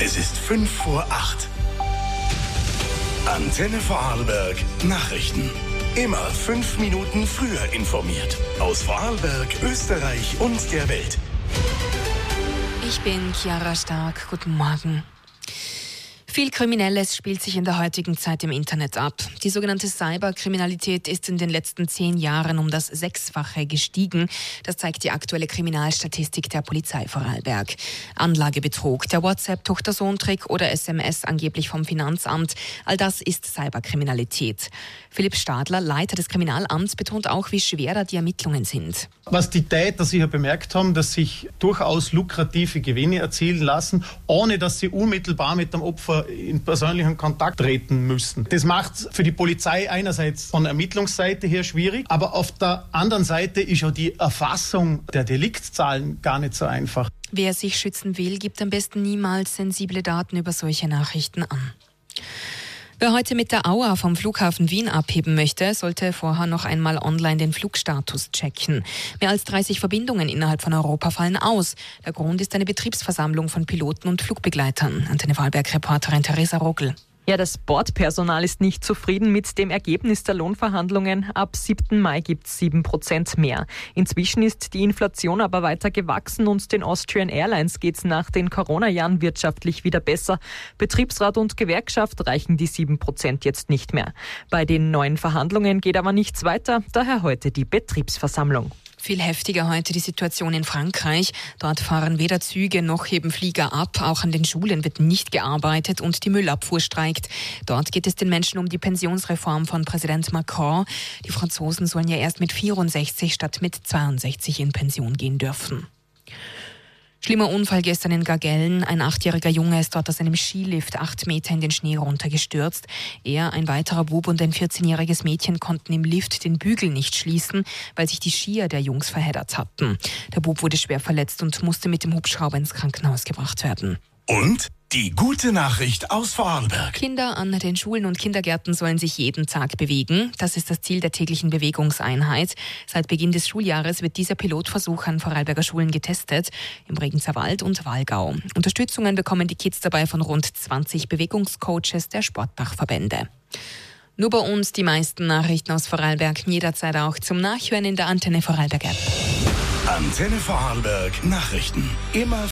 Es ist 5:05. Antenne Vorarlberg Nachrichten. Immer 5 Minuten früher informiert. Aus Vorarlberg, Österreich und der Welt. Ich bin Chiara Stark. Guten Morgen. Viel Kriminelles spielt sich in der heutigen Zeit im Internet ab. Die sogenannte Cyberkriminalität ist in den letzten 10 Jahren um das 6-fache gestiegen. Das zeigt die aktuelle Kriminalstatistik der Polizei Vorarlberg. Anlagebetrug, der WhatsApp-Tochter-Sohn-Trick oder SMS angeblich vom Finanzamt, all das ist Cyberkriminalität. Philipp Stadler, Leiter des Kriminalamts, betont auch, wie schwer da die Ermittlungen sind. Was die Täter sicher bemerkt haben, dass sich durchaus lukrative Gewinne erzielen lassen, ohne dass sie unmittelbar mit dem Opfer in persönlichen Kontakt treten müssen. Das macht es für die Polizei einerseits von Ermittlungsseite her schwierig, aber auf der anderen Seite ist auch die Erfassung der Deliktzahlen gar nicht so einfach. Wer sich schützen will, gibt am besten niemals sensible Daten über solche Nachrichten an. Wer heute mit der Auer vom Flughafen Wien abheben möchte, sollte vorher noch einmal online den Flugstatus checken. Mehr als 30 Verbindungen innerhalb von Europa fallen aus. Der Grund ist eine Betriebsversammlung von Piloten und Flugbegleitern. Antenne Vorarlberg-Reporterin Theresa Rogl. Ja, das Bordpersonal ist nicht zufrieden mit dem Ergebnis der Lohnverhandlungen. Ab 7. Mai gibt es 7% mehr. Inzwischen ist die Inflation aber weiter gewachsen und den Austrian Airlines geht es nach den Corona-Jahren wirtschaftlich wieder besser. Betriebsrat und Gewerkschaft reichen die 7% jetzt nicht mehr. Bei den neuen Verhandlungen geht aber nichts weiter, daher heute die Betriebsversammlung. Viel heftiger heute die Situation in Frankreich. Dort fahren weder Züge noch heben Flieger ab. Auch an den Schulen wird nicht gearbeitet und die Müllabfuhr streikt. Dort geht es den Menschen um die Pensionsreform von Präsident Macron. Die Franzosen sollen ja erst mit 64 statt mit 62 in Pension gehen dürfen. Schlimmer Unfall gestern in Gargellen. Ein 8-jähriger Junge ist dort aus einem Skilift 8 Meter in den Schnee runtergestürzt. Er, ein weiterer Bub und ein 14-jähriges Mädchen konnten im Lift den Bügel nicht schließen, weil sich die Skier der Jungs verheddert hatten. Der Bub wurde schwer verletzt und musste mit dem Hubschrauber ins Krankenhaus gebracht werden. Und die gute Nachricht aus Vorarlberg. Kinder an den Schulen und Kindergärten sollen sich jeden Tag bewegen. Das ist das Ziel der täglichen Bewegungseinheit. Seit Beginn des Schuljahres wird dieser Pilotversuch an Vorarlberger Schulen getestet, im Bregenzer Wald und Wallgau. Unterstützungen bekommen die Kids dabei von rund 20 Bewegungscoaches der Sportdachverbände. Nur bei uns die meisten Nachrichten aus Vorarlberg, jederzeit auch zum Nachhören in der Antenne Vorarlberg App. Antenne Vorarlberg Nachrichten. Immer